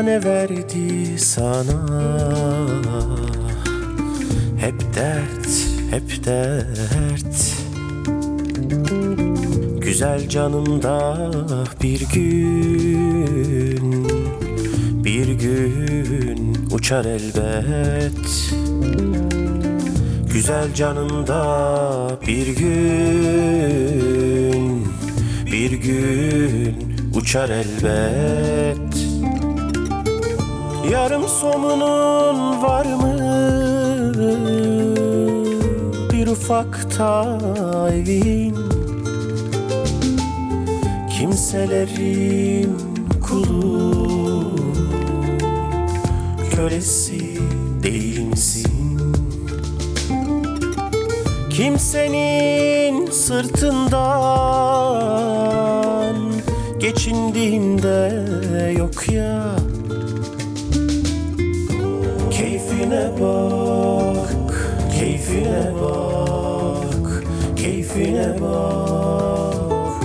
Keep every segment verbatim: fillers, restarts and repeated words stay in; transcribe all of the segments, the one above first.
ne verdi sana? Hep dert, hep dert. Güzel canımda bir gün, bir gün uçar elbet. Güzel canımda bir gün, bir gün uçar elbet. Yarım somunun var mı bir ufakta evin? Kimselerin kulu, kölesi değil misin? Kimsenin sırtından geçindiğinde yok ya. Keyfine bak, keyfine bak, keyfine bak.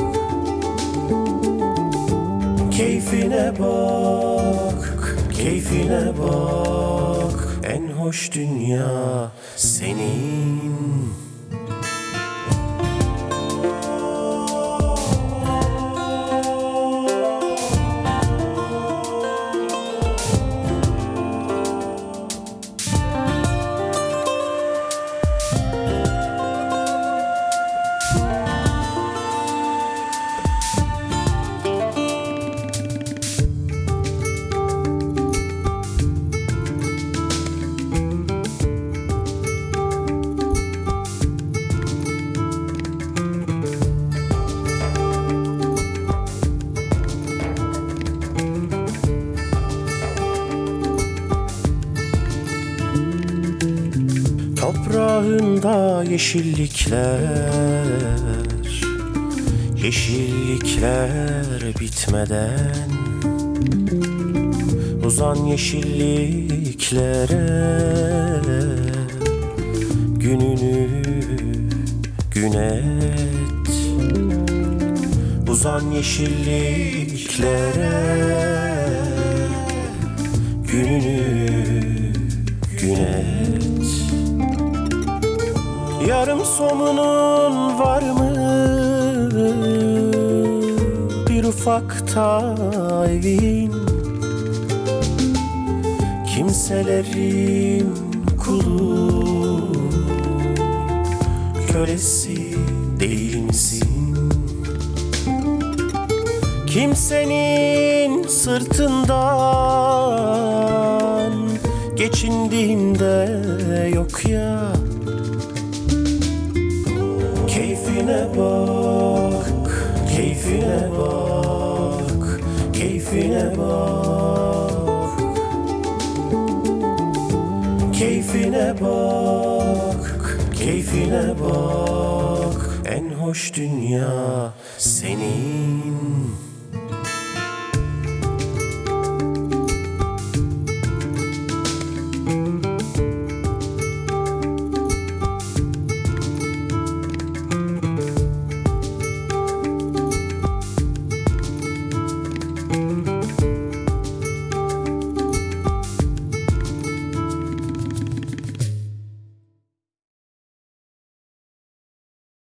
Keyfine bak, keyfine bak. En hoş dünya senin. Toprağında yeşillikler, yeşillikler bitmeden uzan yeşilliklere, gününü gün et. Uzan yeşilliklere, gününü gün et. Yarım somunun var mı bir ufakta evin? Kimselerin kulu, kölesi değil misin? Kimsenin sırtından geçindiğinde yok ya. Keyfine bak, keyfine bak, keyfine bak. Keyfine bak, keyfine bak. En hoş dünya senin.